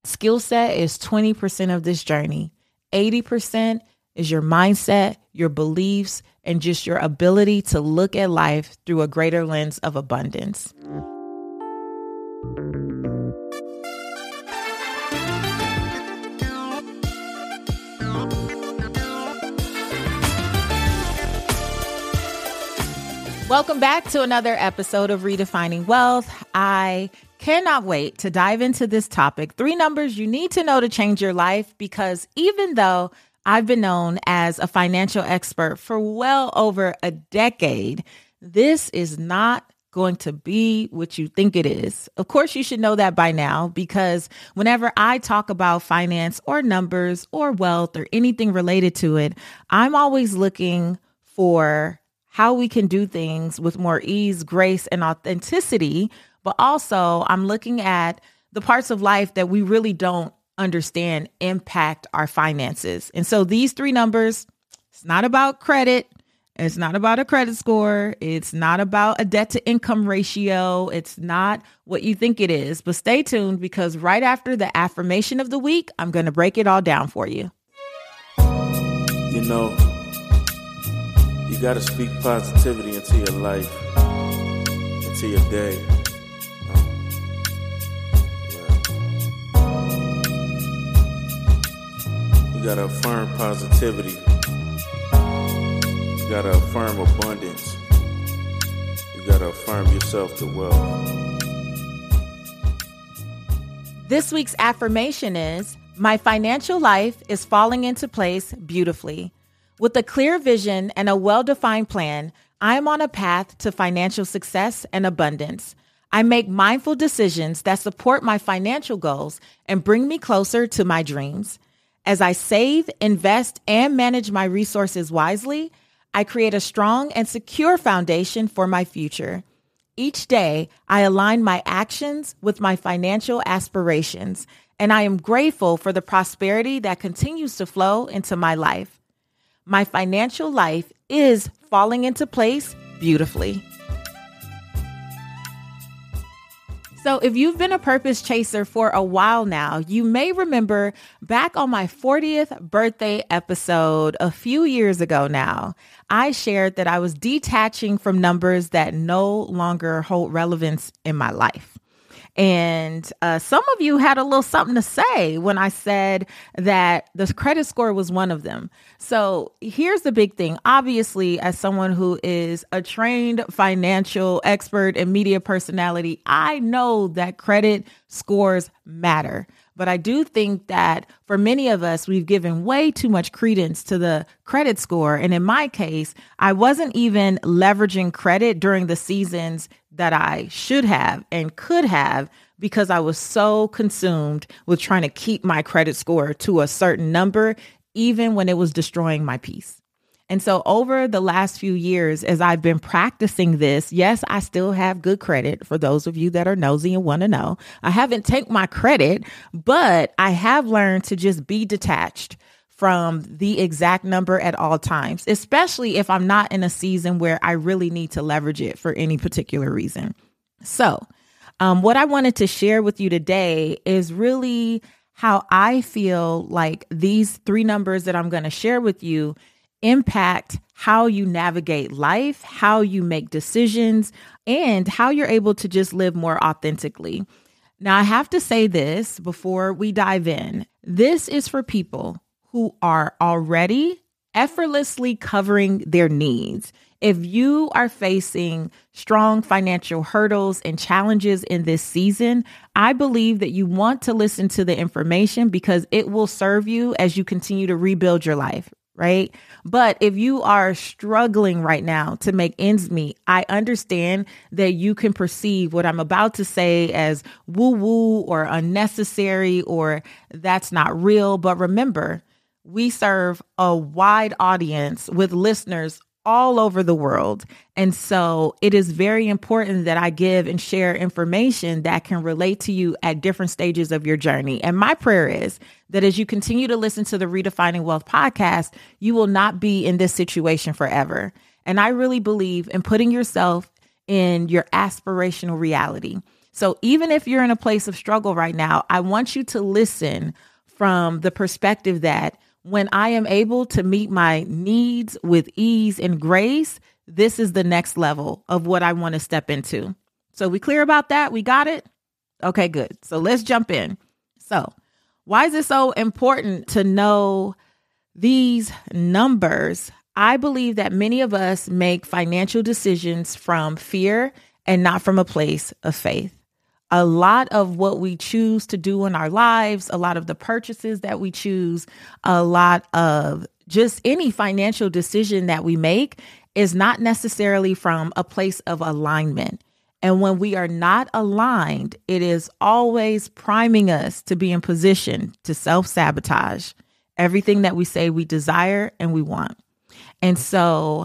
Skill set is 20% of this journey. 80% is your mindset, your beliefs, and just your ability to look at life through a greater lens of abundance. Welcome back to another episode of Redefining Wealth. I cannot wait to dive into this topic. 3 numbers you need to know to change your life, because even though I've been known as a financial expert for well over a decade, this is not going to be what you think it is. Of course, you should know that by now, because whenever I talk about finance or numbers or wealth or anything related to it, I'm always looking for how we can do things with more ease, grace, and authenticity. But also, I'm looking at the parts of life that we really don't understand impact our finances. And so these 3 numbers, it's not about credit. It's not about a credit score. It's not about a debt to income ratio. It's not what you think it is. But stay tuned, because right after the affirmation of the week, I'm going to break it all down for you. You know, you got to speak positivity into your life, into your day. You got to affirm positivity. You got to affirm abundance. You got to affirm yourself to wealth. This week's affirmation is, my financial life is falling into place beautifully. With a clear vision and a well-defined plan, I am on a path to financial success and abundance. I make mindful decisions that support my financial goals and bring me closer to my dreams. As I save, invest, and manage my resources wisely, I create a strong and secure foundation for my future. Each day, I align my actions with my financial aspirations, and I am grateful for the prosperity that continues to flow into my life. My financial life is falling into place beautifully. So if you've been a purpose chaser for a while now, you may remember back on my 40th birthday episode a few years ago now, I shared that I was detaching from numbers that no longer hold relevance in my life. And some of you had a little something to say when I said that the credit score was one of them. So here's the big thing. Obviously, as someone who is a trained financial expert and media personality, I know that credit scores matter. But I do think that for many of us, we've given way too much credence to the credit score. And in my case, I wasn't even leveraging credit during the seasons that I should have and could have, because I was so consumed with trying to keep my credit score to a certain number, even when it was destroying my peace. And so over the last few years, as I've been practicing this, yes, I still have good credit. For those of you that are nosy and want to know, I haven't tanked my credit, but I have learned to just be detached from the exact number at all times, especially if I'm not in a season where I really need to leverage it for any particular reason. So what I wanted to share with you today is really how I feel like these 3 numbers that I'm going to share with you impact how you navigate life, how you make decisions, and how you're able to just live more authentically. Now, I have to say this before we dive in. This is for people who are already effortlessly covering their needs. If you are facing strong financial hurdles and challenges in this season, I believe that you want to listen to the information, because it will serve you as you continue to rebuild your life, right? But if you are struggling right now to make ends meet, I understand that you can perceive what I'm about to say as woo-woo or unnecessary, or that's not real. But remember, we serve a wide audience with listeners all over the world. And so it is very important that I give and share information that can relate to you at different stages of your journey. And my prayer is that as you continue to listen to the Redefining Wealth podcast, you will not be in this situation forever. And I really believe in putting yourself in your aspirational reality. So even if you're in a place of struggle right now, I want you to listen from the perspective that when I am able to meet my needs with ease and grace, this is the next level of what I want to step into. So we clear about that? We got it? Okay, good. So let's jump in. So why is it so important to know these numbers? I believe that many of us make financial decisions from fear and not from a place of faith. A lot of what we choose to do in our lives, a lot of the purchases that we choose, a lot of just any financial decision that we make is not necessarily from a place of alignment. And when we are not aligned, it is always priming us to be in position to self-sabotage everything that we say we desire and we want. And so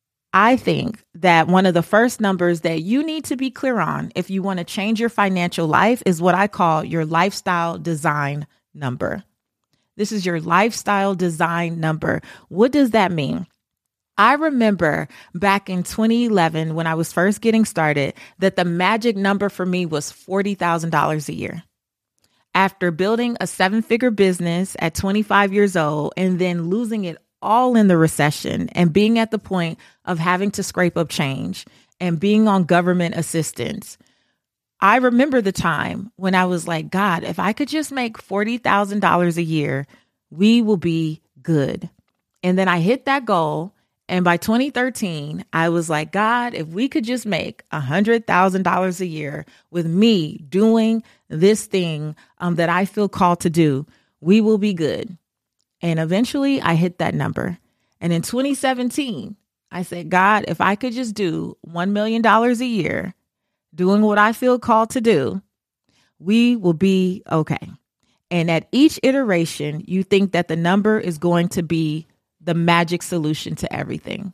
I think that one of the first numbers that you need to be clear on if you want to change your financial life is what I call your lifestyle design number. This is your lifestyle design number. What does that mean? I remember back in 2011 when I was first getting started that the magic number for me was $40,000 a year. After building a 7-figure business at 25 years old and then losing it all in the recession and being at the point of having to scrape up change and being on government assistance, I remember the time when I was like, God, if I could just make $40,000 a year, we will be good. And then I hit that goal. And by 2013, I was like, God, if we could just make $100,000 a year with me doing this thing that I feel called to do, we will be good. And eventually I hit that number. And in 2017, I said, God, if I could just do $1 million a year doing what I feel called to do, we will be okay. And at each iteration, you think that the number is going to be the magic solution to everything.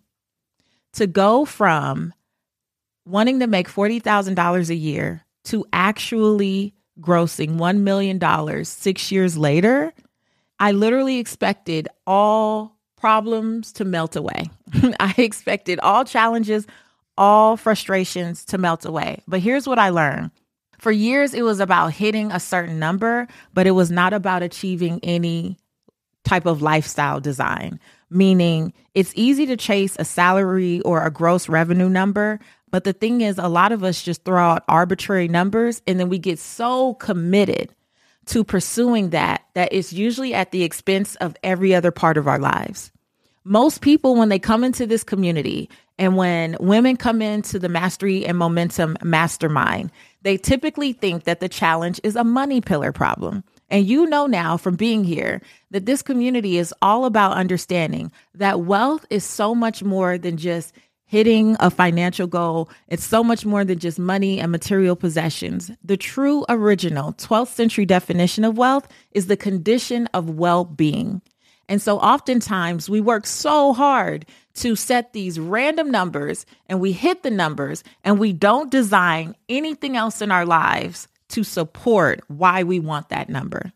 To go from wanting to make $40,000 a year to actually grossing $1 million 6 years later, I literally expected all problems to melt away. I expected all challenges, all frustrations to melt away. But here's what I learned. For years, it was about hitting a certain number, but it was not about achieving any type of lifestyle design, meaning it's easy to chase a salary or a gross revenue number. But the thing is, a lot of us just throw out arbitrary numbers and then we get so committed to pursuing that it's usually at the expense of every other part of our lives. Most people, when they come into this community and when women come into the Mastery and Momentum Mastermind, they typically think that the challenge is a money pillar problem. And you know now from being here that this community is all about understanding that wealth is so much more than just hitting a financial goal. It's so much more than just money and material possessions. The true original 12th century definition of wealth is the condition of well-being. And so oftentimes we work so hard to set these random numbers and we hit the numbers and we don't design anything else in our lives to support why we want that number.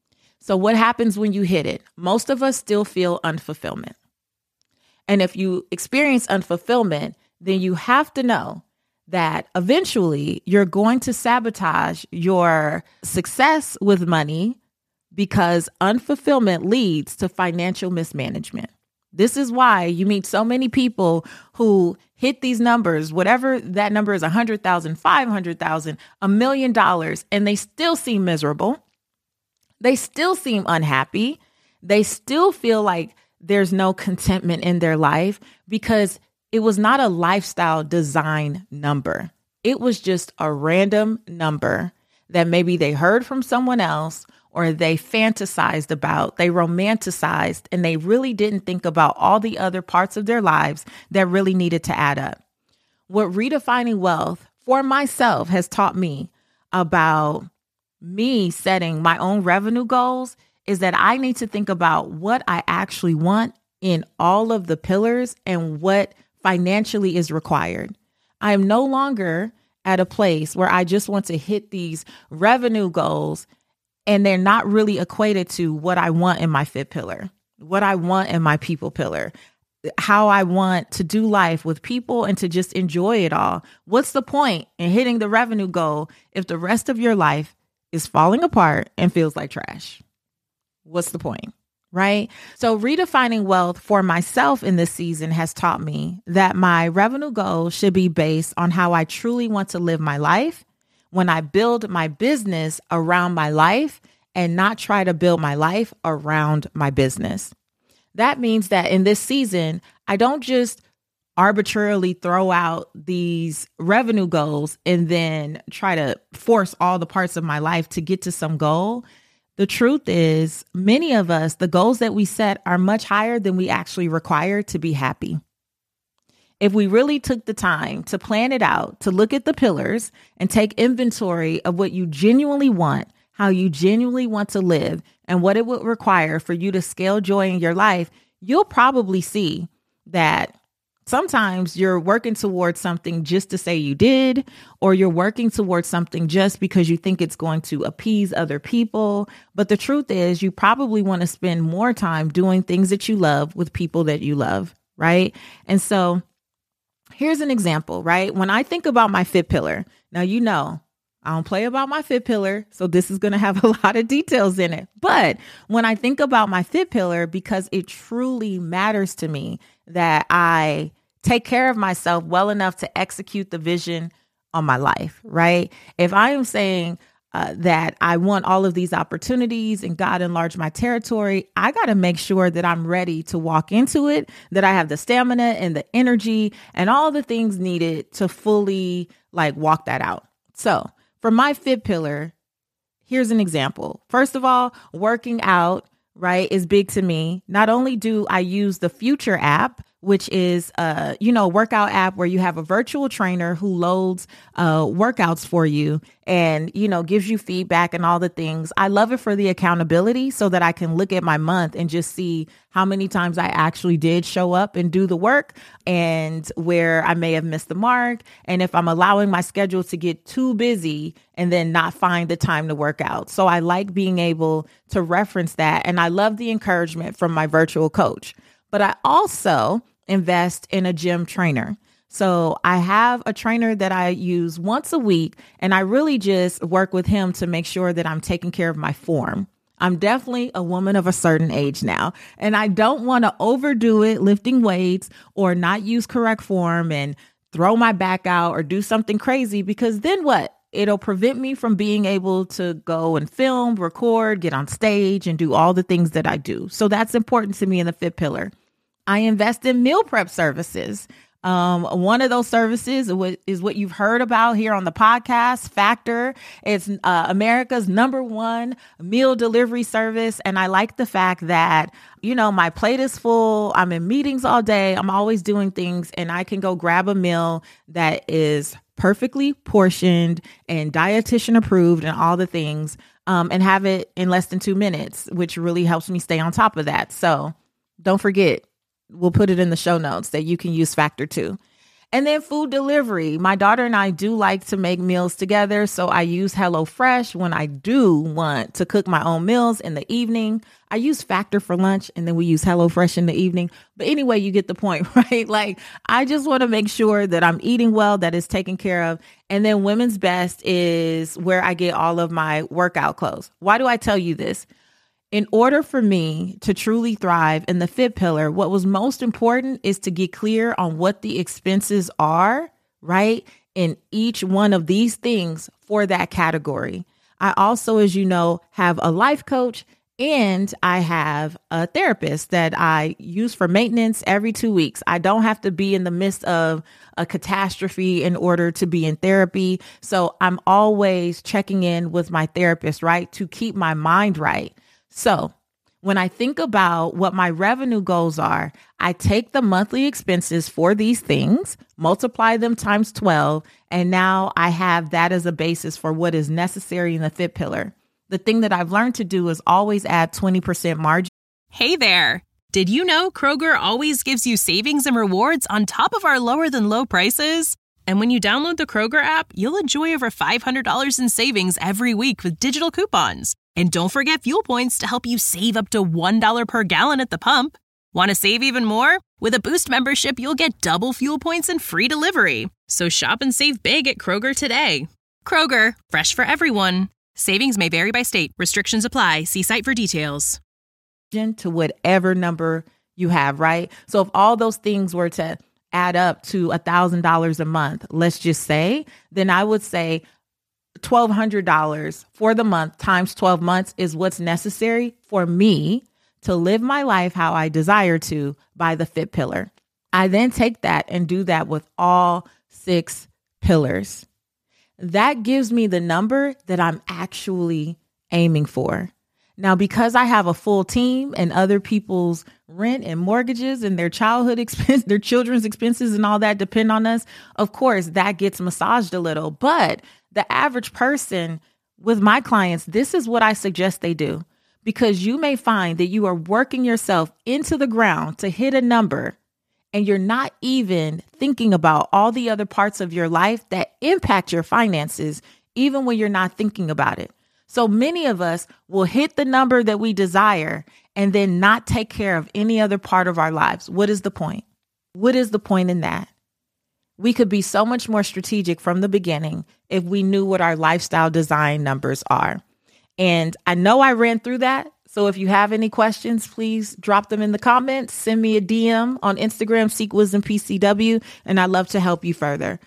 So what happens when you hit it? Most of us still feel unfulfillment. And if you experience unfulfillment, then you have to know that eventually you're going to sabotage your success with money because unfulfillment leads to financial mismanagement. This is why you meet so many people who hit these numbers, whatever that number is, 100,000, 500,000, $1 million, and they still seem miserable. They still seem unhappy. They still feel like there's no contentment in their life because it was not a lifestyle design number. It was just a random number that maybe they heard from someone else or they fantasized about, they romanticized, and they really didn't think about all the other parts of their lives that really needed to add up. What redefining wealth for myself has taught me about me setting my own revenue goals is that I need to think about what I actually want in all of the pillars and what financially is required. I am no longer at a place where I just want to hit these revenue goals and they're not really equated to what I want in my fit pillar, what I want in my people pillar. how I want to do life with people and to just enjoy it all. What's the point in hitting the revenue goal if the rest of your life is falling apart and feels like trash? What's the point? Right? So redefining wealth for myself in this season has taught me that my revenue goal should be based on how I truly want to live my life when I build my business around my life and not try to build my life around my business. That means that in this season, I don't just arbitrarily throw out these revenue goals and then try to force all the parts of my life to get to some goal. The truth is, many of us, the goals that we set are much higher than we actually require to be happy. If we really took the time to plan it out, to look at the pillars and take inventory of what you genuinely want, how you genuinely want to live, and what it would require for you to scale joy in your life, you'll probably see that sometimes you're working towards something just to say you did, or you're working towards something just because you think it's going to appease other people. But the truth is, you probably want to spend more time doing things that you love with people that you love, right? And so here's an example, right? When I think about my fifth pillar, now, you know, I don't play about my fifth pillar, so this is going to have a lot of details in it. But when I think about my fifth pillar, because it truly matters to me that I take care of myself well enough to execute the vision on my life, right? If I am saying that I want all of these opportunities and God enlarge my territory, I got to make sure that I'm ready to walk into it, that I have the stamina and the energy and all the things needed to fully walk that out. So for my fifth pillar, here's an example. First of all, working out, right, is big to me. Not only do I use the Future app, which is a workout app where you have a virtual trainer who loads workouts for you and, gives you feedback and all the things. I love it for the accountability so that I can look at my month and just see how many times I actually did show up and do the work and where I may have missed the mark. And if I'm allowing my schedule to get too busy and then not find the time to work out. So I like being able to reference that. And I love the encouragement from my virtual coach. But I also invest in a gym trainer. So I have a trainer that I use once a week, and I really just work with him to make sure that I'm taking care of my form. I'm definitely a woman of a certain age now, and I don't want to overdo it lifting weights or not use correct form and throw my back out or do something crazy, because then what? It'll prevent me from being able to go and film, record, get on stage, and do all the things that I do. So that's important to me in the fifth pillar. I invest in meal prep services. One of those services is what you've heard about here on the podcast, Factor. It's America's #1 meal delivery service. And I like the fact that, my plate is full. I'm in meetings all day. I'm always doing things, and I can go grab a meal that is perfectly portioned and dietitian approved and all the things, and have it in less than 2 minutes, which really helps me stay on top of that. So don't forget, we'll put it in the show notes that you can use Factor too. And then food delivery. My daughter and I do like to make meals together. So I use HelloFresh when I do want to cook my own meals in the evening. I use Factor for lunch, and then we use HelloFresh in the evening. But anyway, you get the point, right? I just want to make sure that I'm eating well, that is taken care of. And then Women's Best is where I get all of my workout clothes. Why do I tell you this? In order for me to truly thrive in the fifth pillar, what was most important is to get clear on what the expenses are, right, in each one of these things for that category. I also, as you know, have a life coach, and I have a therapist that I use for maintenance every 2 weeks. I don't have to be in the midst of a catastrophe in order to be in therapy. So I'm always checking in with my therapist, right, to keep my mind right. So when I think about what my revenue goals are, I take the monthly expenses for these things, multiply them times 12, and now I have that as a basis for what is necessary in the fifth pillar. The thing that I've learned to do is always add 20% margin. Hey there. Did you know Kroger always gives you savings and rewards on top of our lower than low prices? And when you download the Kroger app, you'll enjoy over $500 in savings every week with digital coupons. And don't forget fuel points to help you save up to $1 per gallon at the pump. Want to save even more? With a Boost membership, you'll get double fuel points and free delivery. So shop and save big at Kroger today. Kroger, fresh for everyone. Savings may vary by state. Restrictions apply. See site for details. To whatever number you have, right? So if all those things were to add up to $1,000 a month, let's just say, then I would say $1,200 for the month times 12 months is what's necessary for me to live my life how I desire to by the fifth pillar. I then take that and do that with all 6 pillars. That gives me the number that I'm actually aiming for. Now, because I have a full team and other people's rent and mortgages and their childhood expense, their children's expenses and all that depend on us, of course, that gets massaged a little. But the average person with my clients, this is what I suggest they do. Because you may find that you are working yourself into the ground to hit a number and you're not even thinking about all the other parts of your life that impact your finances, even when you're not thinking about it. So many of us will hit the number that we desire and then not take care of any other part of our lives. What is the point? What is the point in that? We could be so much more strategic from the beginning if we knew what our lifestyle design numbers are. And I know I ran through that. So if you have any questions, please drop them in the comments. Send me a DM on Instagram, Seek Wisdom PCW, and I'd love to help you further.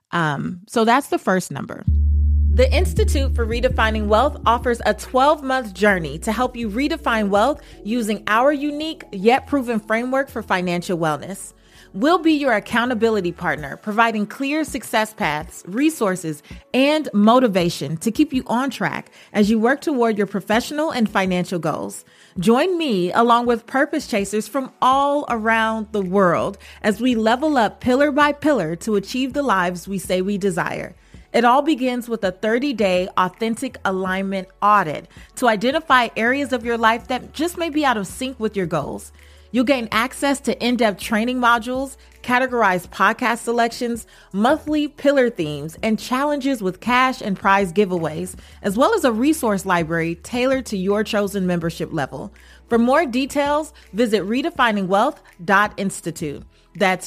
So that's the first number. The Institute for Redefining Wealth offers a 12-month journey to help you redefine wealth using our unique yet proven framework for financial wellness. We'll be your accountability partner, providing clear success paths, resources, and motivation to keep you on track as you work toward your professional and financial goals. Join me along with purpose chasers from all around the world as we level up pillar by pillar to achieve the lives we say we desire. It all begins with a 30-day authentic alignment audit to identify areas of your life that just may be out of sync with your goals. You'll gain access to in-depth training modules, categorized podcast selections, monthly pillar themes, and challenges with cash and prize giveaways, as well as a resource library tailored to your chosen membership level. For more details, visit redefiningwealth.institute. That's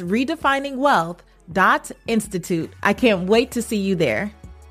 redefiningwealth.institute. I can't wait to see you there.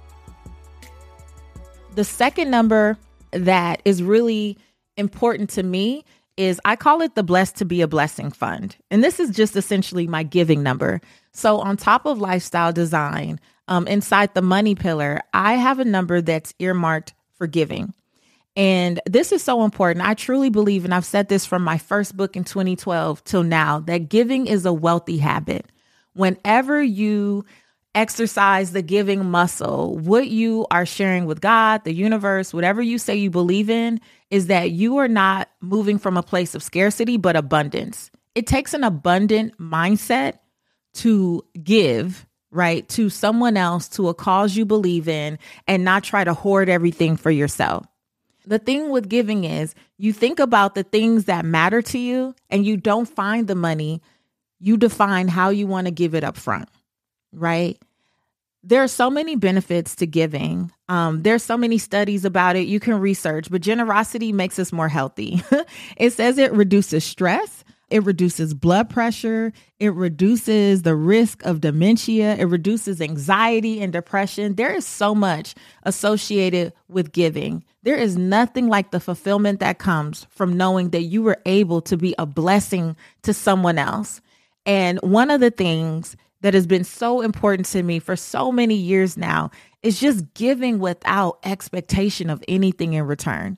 The second number that is really important to me is I call it the Blessed to be a Blessing Fund. And this is just essentially my giving number. So on top of lifestyle design, inside the money pillar, I have a number that's earmarked for giving. And this is so important. I truly believe, and I've said this from my first book in 2012 till now, that giving is a wealthy habit. Whenever you exercise the giving muscle, what you are sharing with God, the universe, whatever you say you believe in, is that you are not moving from a place of scarcity, but abundance. It takes an abundant mindset to give, right, to someone else, to a cause you believe in, and not try to hoard everything for yourself. The thing with giving is you think about the things that matter to you and you don't find the money. You define how you want to give it up front, right? There are so many benefits to giving. There's so many studies about it. You can research, but generosity makes us more healthy. It says it reduces stress. It reduces blood pressure. It reduces the risk of dementia. It reduces anxiety and depression. There is so much associated with giving. There is nothing like the fulfillment that comes from knowing that you were able to be a blessing to someone else. And one of the things that has been so important to me for so many years now is just giving without expectation of anything in return.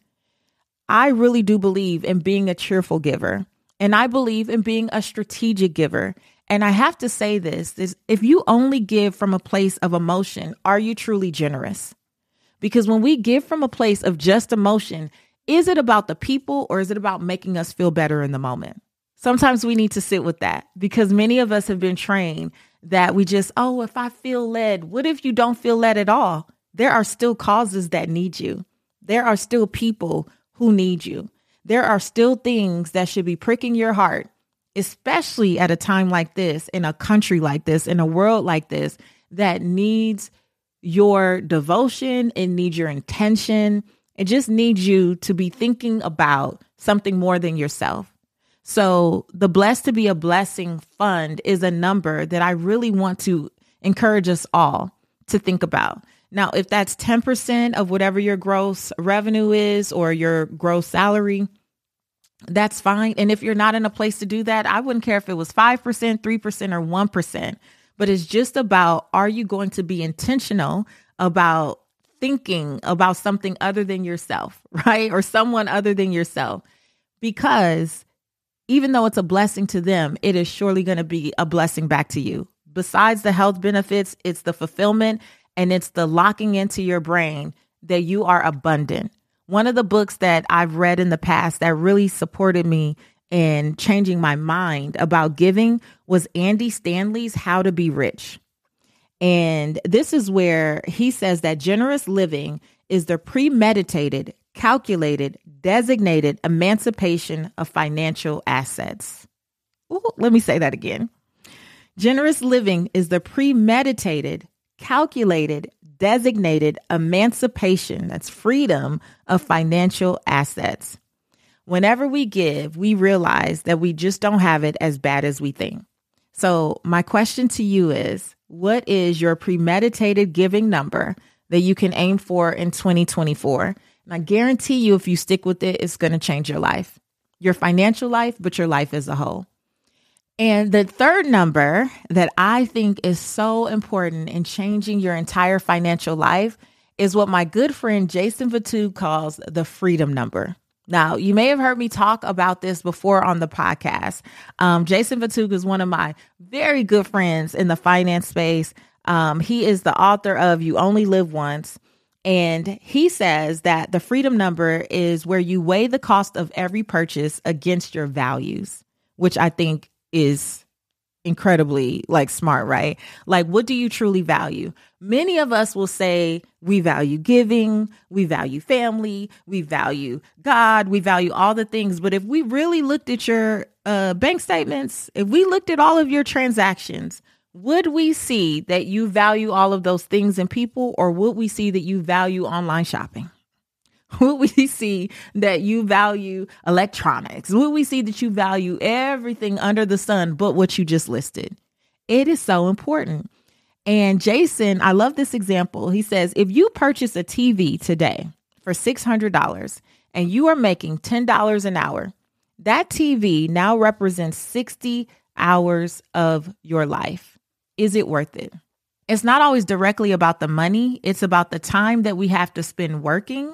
I really do believe in being a cheerful giver, and I believe in being a strategic giver. And I have to say this, if you only give from a place of emotion, are you truly generous? Because when we give from a place of just emotion, is it about the people or is it about making us feel better in the moment? Sometimes we need to sit with that because many of us have been trained that we just, if I feel led, what if you don't feel led at all? There are still causes that need you. There are still people who need you. There are still things that should be pricking your heart, especially at a time like this, in a country like this, in a world like this, that needs your devotion. It needs your intention. It just needs you to be thinking about something more than yourself. So the Blessed to Be a Blessing Fund is a number that I really want to encourage us all to think about. Now, if that's 10% of whatever your gross revenue is or your gross salary, that's fine. And if you're not in a place to do that, I wouldn't care if it was 5%, 3%, or 1%. But it's just about, are you going to be intentional about thinking about something other than yourself, right? Or someone other than yourself? Because even though it's a blessing to them, it is surely going to be a blessing back to you. Besides the health benefits, it's the fulfillment and it's the locking into your brain that you are abundant. One of the books that I've read in the past that really supported me in changing my mind about giving was Andy Stanley's How to Be Rich. And this is where he says that generous living is the premeditated, calculated, designated emancipation of financial assets. Ooh, let me say that again. Generous living is the premeditated, calculated, designated emancipation, that's freedom of financial assets. Whenever we give, we realize that we just don't have it as bad as we think. So my question to you is, what is your premeditated giving number that you can aim for in 2024? And I guarantee you, if you stick with it, it's going to change your life, your financial life, but your life as a whole. And the third number that I think is so important in changing your entire financial life is what my good friend Jason Vatoog calls the freedom number. Now, you may have heard me talk about this before on the podcast. Jason Vatoog is one of my very good friends in the finance space. He is the author of You Only Live Once. And he says that the freedom number is where you weigh the cost of every purchase against your values, which I think is incredibly smart, right? What do you truly value? Many of us will say we value giving, we value family, we value God, we value all the things. But if we really looked at your bank statements, if we looked at all of your transactions, would we see that you value all of those things and people, or would we see that you value online shopping? Would we see that you value electronics? Would we see that you value everything under the sun but what you just listed? It is so important. And Jason, I love this example. He says, if you purchase a TV today for $600 and you are making $10 an hour, that TV now represents 60 hours of your life. Is it worth it? It's not always directly about the money. It's about the time that we have to spend working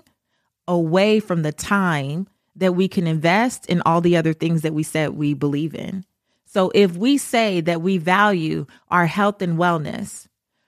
away from the time that we can invest in all the other things that we said we believe in. So if we say that we value our health and wellness,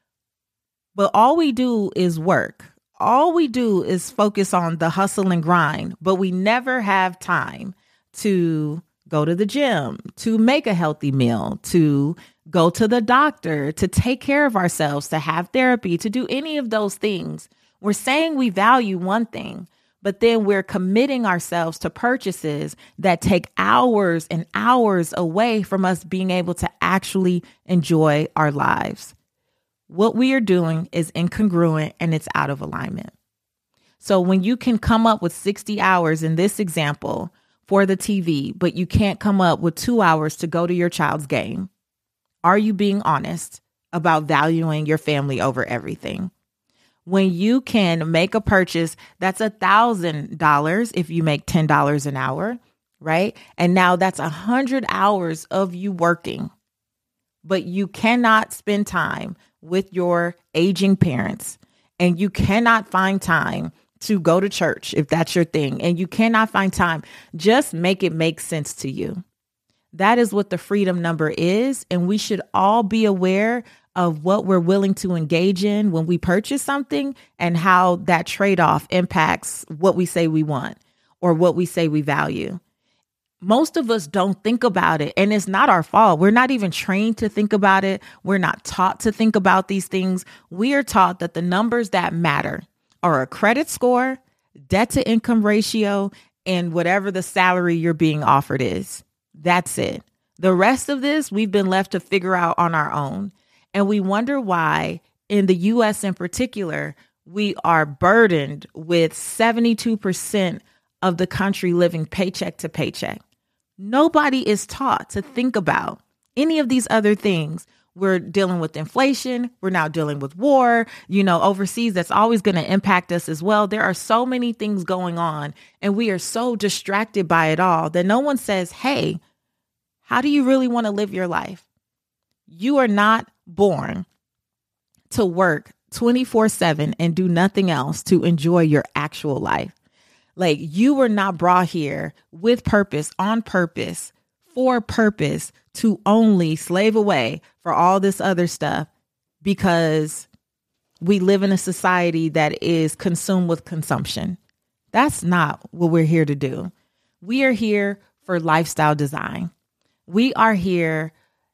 but all we do is work, all we do is focus on the hustle and grind, but we never have time to go to the gym, to make a healthy meal, to go to the doctor, to take care of ourselves, to have therapy, to do any of those things. We're saying we value one thing, but then we're committing ourselves to purchases that take hours and hours away from us being able to actually enjoy our lives. What we are doing is incongruent and it's out of alignment. So when you can come up with 60 hours in this example for the TV, but you can't come up with 2 hours to go to your child's game, are you being honest about valuing your family over everything? When you can make a purchase that's $1,000 if you make $10 an hour, right? And now that's 100 hours of you working, but you cannot spend time with your aging parents, and you cannot find time to go to church if that's your thing, and you cannot find time. Just make it make sense to you. That is what the freedom number is. And we should all be aware of what we're willing to engage in when we purchase something and how that trade-off impacts what we say we want or what we say we value. Most of us don't think about it, and it's not our fault. We're not even trained to think about it. We're not taught to think about these things. We are taught that the numbers that matter are a credit score, debt to income ratio, and whatever the salary you're being offered is. That's it. The rest of this, we've been left to figure out on our own. And we wonder why, in the U.S. in particular, we are burdened with 72% of the country living paycheck to paycheck. Nobody is taught to think about any of these other things. We're dealing with inflation. We're now dealing with war, overseas. That's always going to impact us as well. There are so many things going on, and we are so distracted by it all that no one says, hey, how do you really want to live your life? You are not born to work 24/7 and do nothing else to enjoy your actual life. Like, you were not brought here with purpose, on purpose, for purpose, to only slave away for all this other stuff because we live in a society that is consumed with consumption. That's not what we're here to do. We are here for lifestyle design. We are here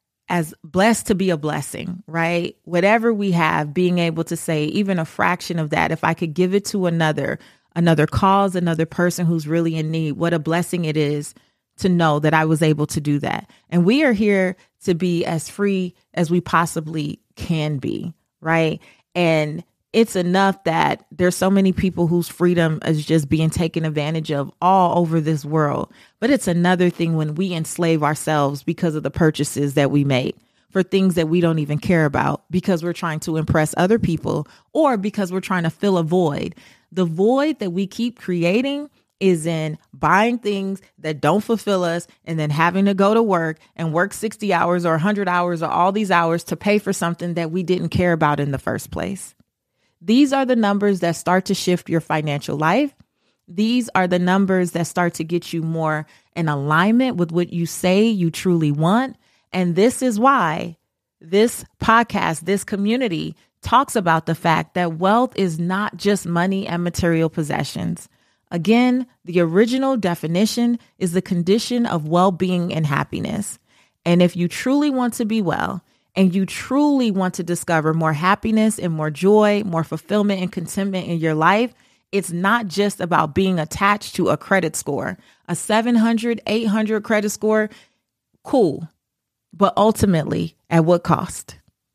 as blessed to be a blessing, right? Whatever we have, being able to say even a fraction of that, if I could give it to another cause, another person who's really in need, what a blessing it is to know that I was able to do that. And we are here to be as free as we possibly can be, right? And it's enough that there's so many people whose freedom is just being taken advantage of all over this world. But it's another thing when we enslave ourselves because of the purchases that we make for things that we don't even care about because we're trying to impress other people or because we're trying to fill a void. The void that we keep creating is in buying things that don't fulfill us and then having to go to work and work 60 hours or 100 hours or all these hours to pay for something that we didn't care about in the first place. These are the numbers that start to shift your financial life. These are the numbers that start to get you more in alignment with what you say you truly want. And this is why this podcast, this community talks about the fact that wealth is not just money and material possessions. Again, the original definition is the condition of well-being and happiness. And if you truly want to be well, and you truly want to discover more happiness and more joy, more fulfillment and contentment in your life, it's not just about being attached to a credit score, a 700, 800 credit score. Cool. But ultimately, at what cost?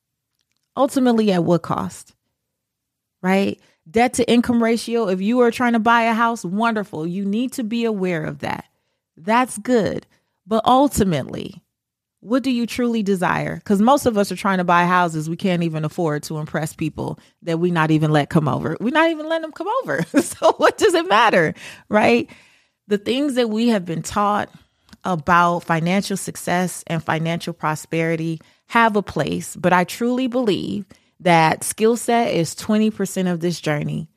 Ultimately, at what cost? Right? Debt to income ratio. If you are trying to buy a house, wonderful. You need to be aware of that. That's good. But ultimately, what do you truly desire? Because most of us are trying to buy houses we can't even afford to impress people that we not even let come over. We're not even letting them come over. So what does it matter, right? The things that we have been taught about financial success and financial prosperity have a place, but I truly believe that skill set is 20% of this journey.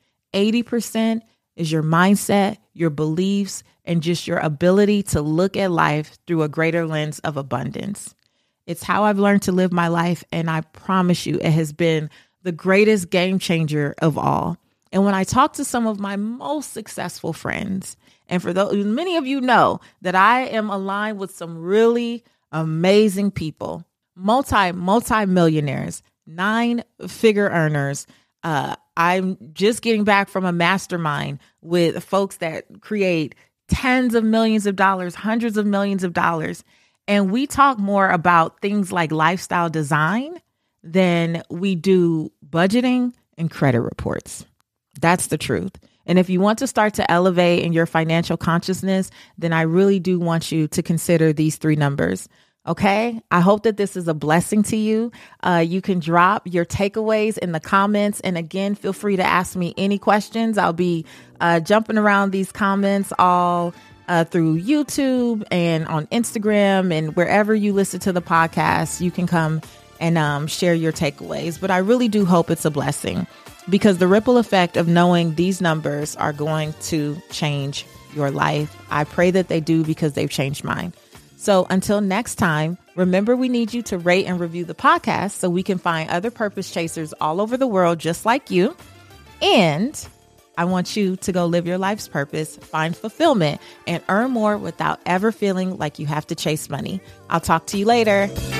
80% is your mindset, your beliefs, and just your ability to look at life through a greater lens of abundance. It's how I've learned to live my life, and I promise you it has been the greatest game changer of all. And when I talk to some of my most successful friends, and for those, many of you know that I am aligned with some really amazing people, multi-millionaires, 9-figure earners. I'm just getting back from a mastermind with folks that create tens of millions of dollars, hundreds of millions of dollars. And we talk more about things like lifestyle design than we do budgeting and credit reports. That's the truth. And if you want to start to elevate in your financial consciousness, then I really do want you to consider these 3 numbers. Okay, I hope that this is a blessing to you. You can drop your takeaways in the comments. And again, feel free to ask me any questions. I'll be jumping around these comments all through YouTube and on Instagram and wherever you listen to the podcast. You can come and share your takeaways. But I really do hope it's a blessing because the ripple effect of knowing these numbers are going to change your life. I pray that they do because they've changed mine. So until next time, remember we need you to rate and review the podcast so we can find other purpose chasers all over the world just like you. And I want you to go live your life's purpose, find fulfillment, and earn more without ever feeling like you have to chase money. I'll talk to you later.